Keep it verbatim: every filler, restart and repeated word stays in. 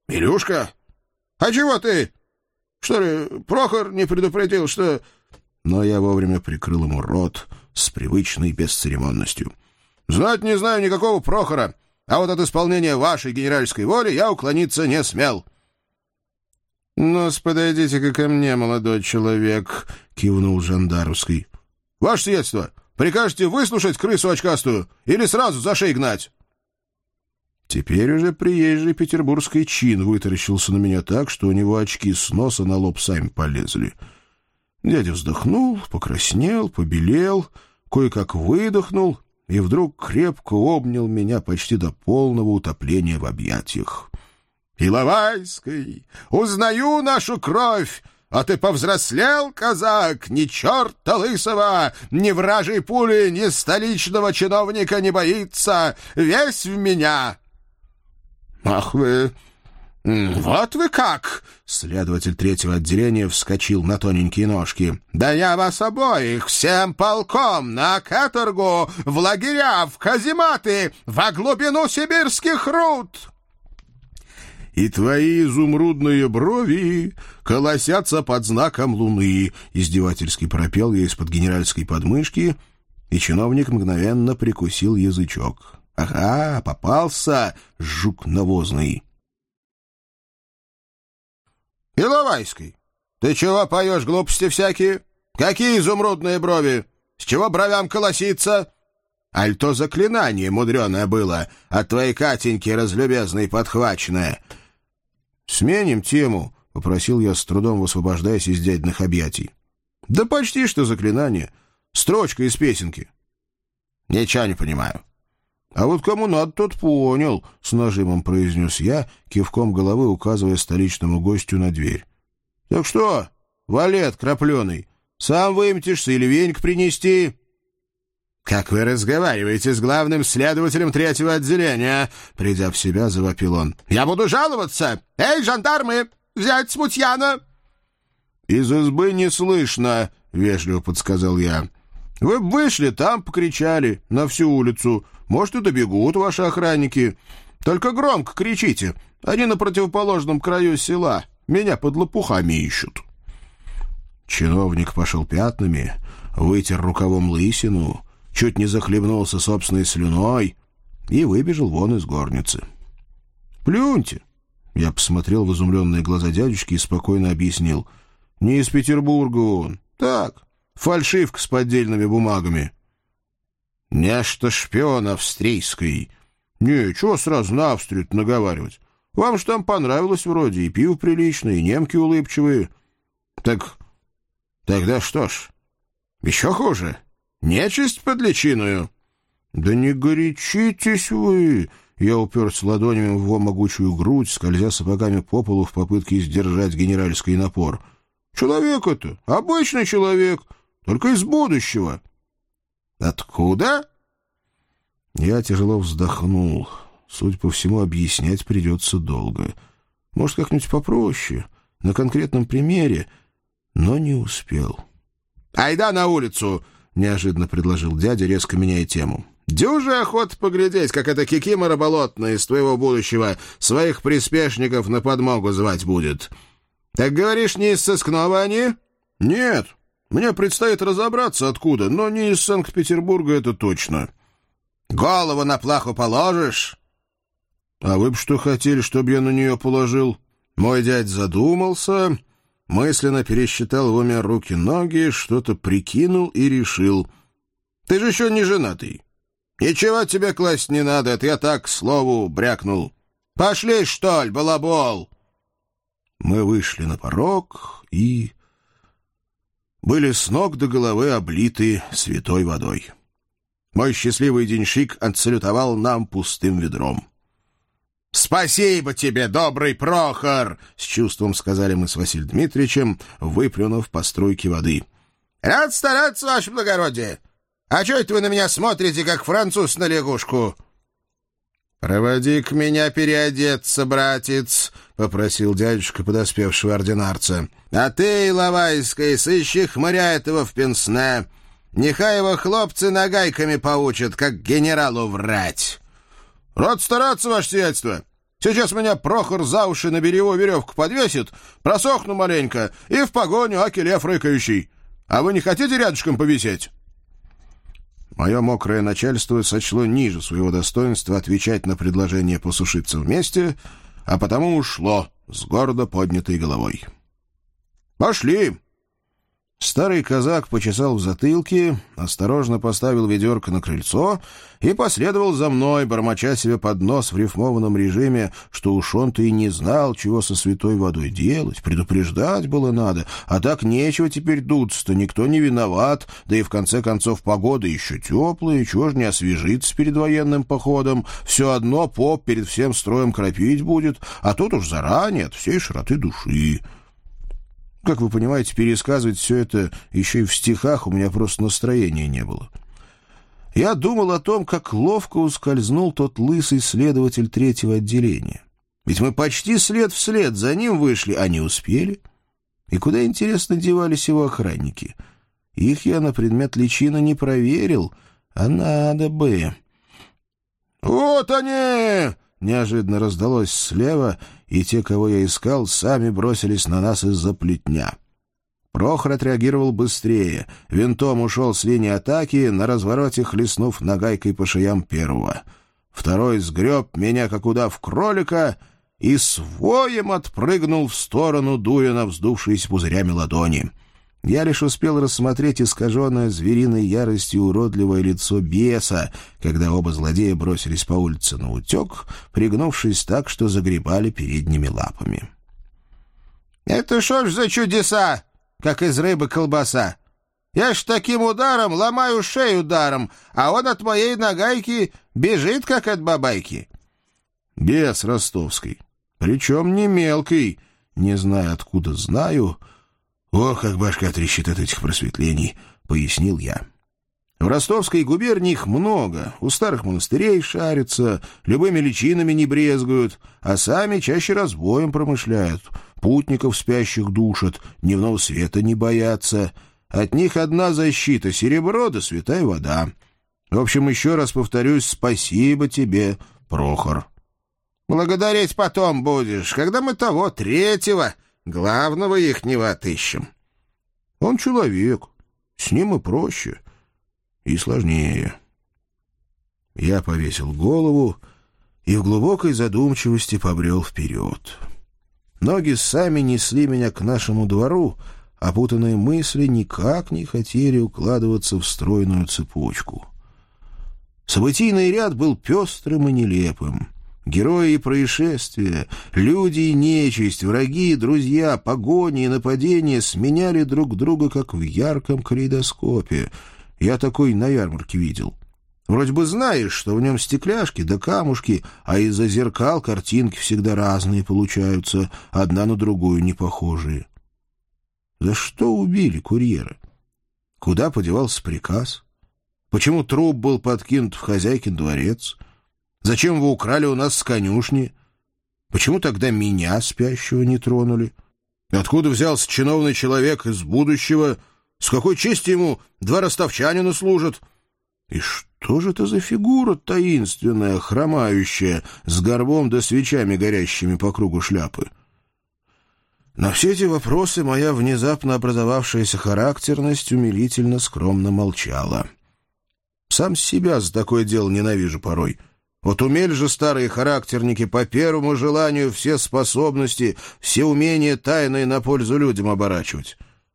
Илюшка? А чего ты? Что ли, Прохор не предупредил, что...» Но я вовремя прикрыл ему рот с привычной бесцеремонностью. «Знать не знаю никакого Прохора, а вот от исполнения вашей генеральской воли я уклониться не смел». «Ну-с, подойдите-ка ко мне, молодой человек», — кивнул жандармский. «Ваше сиятельство, прикажете выслушать крысу очкастую или сразу за шею гнать?» Теперь уже приезжий петербургский чин вытаращился на меня так, что у него очки с носа на лоб сами полезли. Дядя вздохнул, покраснел, побелел, кое-как выдохнул и вдруг крепко обнял меня почти до полного утопления в объятиях. «Иловайский, узнаю нашу кровь! А ты повзрослел, казак, ни черта лысого, ни вражьей пули, ни столичного чиновника не боится, весь в меня!» «Ах вы! Вот вы как!» Следователь третьего отделения вскочил на тоненькие ножки. «Да я вас обоих всем полком на каторгу, в лагеря, в казематы, во глубину сибирских руд!» «И твои изумрудные брови колосятся под знаком луны», — издевательски пропел я из-под генеральской подмышки, и чиновник мгновенно прикусил язычок. «Ага, попался, жук навозный». «Иловайский, ты чего поешь глупости всякие? Какие изумрудные брови? С чего бровям колоситься? Аль то заклинание мудреное было, от твоей Катеньки разлюбезной подхваченное». «Сменим тему», — попросил я, с трудом высвобождаясь из дядиных объятий. «Да почти что заклинание. Строчка из песенки». «Ничего не понимаю». «А вот кому надо, тот понял», — с нажимом произнес я, кивком головы указывая столичному гостю на дверь. «Так что, валет крапленый, сам выметишься или веник принести?» «Как вы разговариваете с главным следователем третьего отделения?» Придя в себя, завопил он. «Я буду жаловаться! Эй, жандармы, взять смутьяна!» «Из избы не слышно», — вежливо подсказал я. «Вы б вышли, там покричали, на всю улицу. Может, и добегут ваши охранники. Только громко кричите. Они на противоположном краю села. Меня под лопухами ищут». Чиновник пошел пятнами, вытер рукавом лысину, чуть не захлебнулся собственной слюной и выбежал вон из горницы. «Плюньте!» Я посмотрел в изумленные глаза дядюшки и спокойно объяснил. «Не из Петербурга он. Так, фальшивка с поддельными бумагами». «Нечто шпион австрийский». «Не, чего сразу на Австрию-то наговаривать? Вам ж там понравилось вроде, и пиво приличное, и немки улыбчивые». «Так тогда что ж, еще хуже? Нечисть под личиною?» «Да не горячитесь вы!» Я уперся ладонями в его могучую грудь, скользя сапогами по полу в попытке сдержать генеральский напор. «Человек это, обычный человек, только из будущего». «Откуда?» Я тяжело вздохнул. Судя по всему, объяснять придется долго. Может, как-нибудь попроще, на конкретном примере, но не успел. «Айда на улицу!» — неожиданно предложил дядя, резко меняя тему. «Дюже охота поглядеть, как эта кикимора болотная из твоего будущего своих приспешников на подмогу звать будет. Так говоришь, не из сыскного они?» «Нет, мне предстоит разобраться, откуда, но не из Санкт-Петербурга, это точно». «Голову на плаху положишь?» «А вы б что хотели, чтобы я на нее положил?» Мой дядь задумался, мысленно пересчитал в уме руки-ноги, что-то прикинул и решил. «Ты же еще не женатый. Ничего тебе класть не надо, это я так, к слову, брякнул. Пошли, что ли, балабол!» Мы вышли на порог и были с ног до головы облиты святой водой. Мой счастливый денщик отсалютовал нам пустым ведром. «Спасибо тебе, добрый Прохор!» — с чувством сказали мы с Василием Дмитриевичем, выплюнув по струйке воды. «Рад стараться, ваше благородие! А чё это вы на меня смотрите, как француз на лягушку?» «Проводи-ка меня переодеться, братец!» — попросил дядюшка подоспевшего ординарца. «А ты, Иловайский, сыщи хмыря этого в пенсне. Нехай его хлопцы нагайками поучат, как генералу врать». «Рад стараться, ваше сиятельство. Сейчас меня Прохор за уши на берегу веревку подвесит, просохну маленько и в погоню, аки лев рыкающий. А вы не хотите рядышком повисеть?» Мое мокрое начальство сочло ниже своего достоинства отвечать на предложение посушиться вместе, а потому ушло с гордо поднятой головой. «Пошли!» Старый казак почесал в затылке, осторожно поставил ведерко на крыльцо и последовал за мной, бормоча себе под нос в рифмованном режиме, что уж он-то и не знал, чего со святой водой делать, предупреждать было надо, а так нечего теперь дуться-то, никто не виноват, да и в конце концов погода еще теплая, чего ж не освежиться перед военным походом, все одно поп перед всем строем кропить будет, а тут уж заранее от всей широты души. Как вы понимаете, пересказывать все это еще и в стихах у меня просто настроения не было. Я думал о том, как ловко ускользнул тот лысый следователь третьего отделения. Ведь мы почти след в след за ним вышли, а не успели. И куда, интересно, девались его охранники? Их я на предмет личины не проверил, а надо бы. «Вот они!» — неожиданно раздалось слева, и те, кого я искал, сами бросились на нас из-за плетня. Прохор отреагировал быстрее. Винтом ушел с линии атаки, на развороте хлестнув нагайкой по шеям первого. Второй сгреб меня, как удав кролика, и с воем отпрыгнул в сторону, дуя на вздувшиеся пузырями ладони. Я лишь успел рассмотреть искаженное звериной яростью уродливое лицо беса, когда оба злодея бросились по улице наутек, пригнувшись так, что загребали передними лапами. «Это шо ж за чудеса, как из рыбы колбаса? Я ж таким ударом ломаю шею даром, а он от моей нагайки бежит, как от бабайки». Бес ростовский, причем не мелкий, не знаю, откуда знаю. «Ох, как башка трещит от этих просветлений», — пояснил я. В Ростовской губернии их много, у старых монастырей шарятся, любыми личинами не брезгуют, а сами чаще разбоем промышляют, путников спящих душат, дневного света не боятся. От них одна защита — серебро да святая вода. В общем, еще раз повторюсь, спасибо тебе, Прохор. Благодарить потом будешь, когда мы того третьего... главного ихнего отыщем. Он человек, с ним и проще, и сложнее. Я повесил голову и в глубокой задумчивости побрел вперед. Ноги сами несли меня к нашему двору, а путанные мысли никак не хотели укладываться в стройную цепочку. Событийный ряд был пестрым и нелепым. Герои и происшествия, люди и нечисть, враги и друзья, погони и нападения сменяли друг друга, как в ярком калейдоскопе. Я такой на ярмарке видел. Вроде бы знаешь, что в нем стекляшки да камушки, а из-за зеркал картинки всегда разные получаются, одна на другую не похожие. За что убили курьера? Куда подевался приказ? Почему труп был подкинут в хозяйкин дворец? Зачем вы украли у нас с конюшни? Почему тогда меня, спящего, не тронули? Откуда взялся чиновный человек из будущего? С какой честью ему два ростовчанина служат? И что же это за фигура таинственная, хромающая, с горбом да свечами горящими по кругу шляпы? На все эти вопросы моя внезапно образовавшаяся характерность умилительно скромно молчала. Сам себя за такое дело ненавижу порой. Вот умели же старые характерники по первому желанию все способности, все умения тайные на пользу людям оборачивать.